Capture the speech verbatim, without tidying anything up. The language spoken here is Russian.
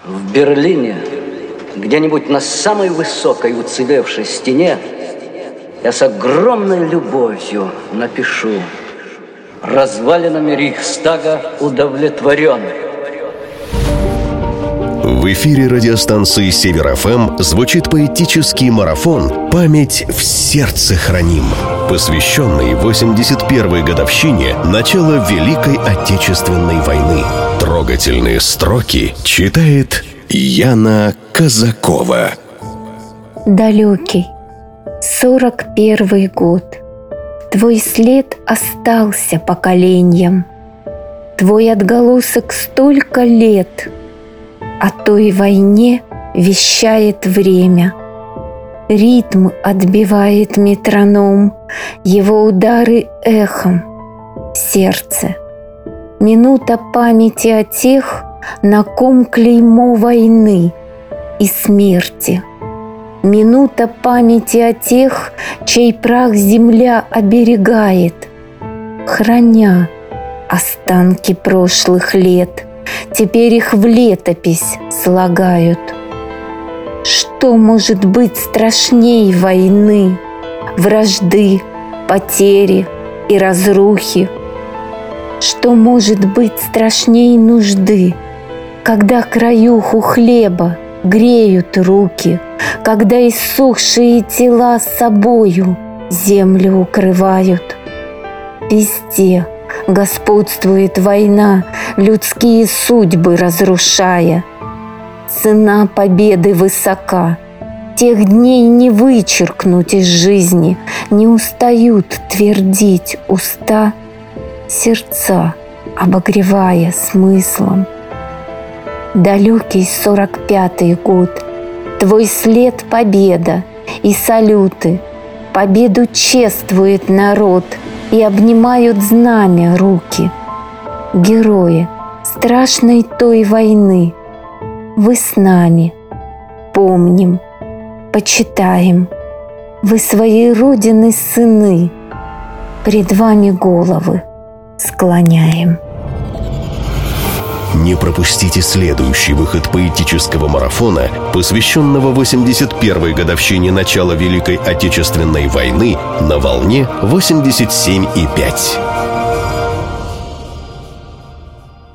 В Берлине, где-нибудь на самой высокой уцелевшей стене, я с огромной любовью напишу: развалинами Рейхстага удовлетворен. В эфире радиостанции Север эф эм звучит поэтический марафон «Память в сердце храним», посвященный восемьдесят первой годовщине начала Великой Отечественной войны. Трогательные строки читает Яна Казакова. Далекий, сорок первый год. Твой след остался поколениям. Твой отголосок столько лет. О той войне вещает время. Ритм отбивает метроном, его удары эхом в сердце. Минута памяти о тех, на ком клеймо войны и смерти. Минута памяти о тех, чей прах земля оберегает, храня останки прошлых лет. Теперь их в летопись слагают. Что может быть страшней войны, вражды, потери и разрухи? Что может быть страшней нужды, когда краюху хлеба греют руки, когда иссохшие тела собою землю укрывают? Везде господствует война, людские судьбы разрушая. Цена победы высока. Тех дней не вычеркнуть из жизни, не устают твердить уста, сердца обогревая смыслом. Далекий сорок пятый год. Твой след — победа и салюты. Победу чествует народ, и обнимают знамя руки. Герои страшной той войны, вы с нами, помним, почитаем. Вы своей Родины сыны, пред вами головы склоняем. Не пропустите следующий выход поэтического марафона, посвященного восемьдесят первой годовщине начала Великой Отечественной войны на волне восемьдесят семь и пять.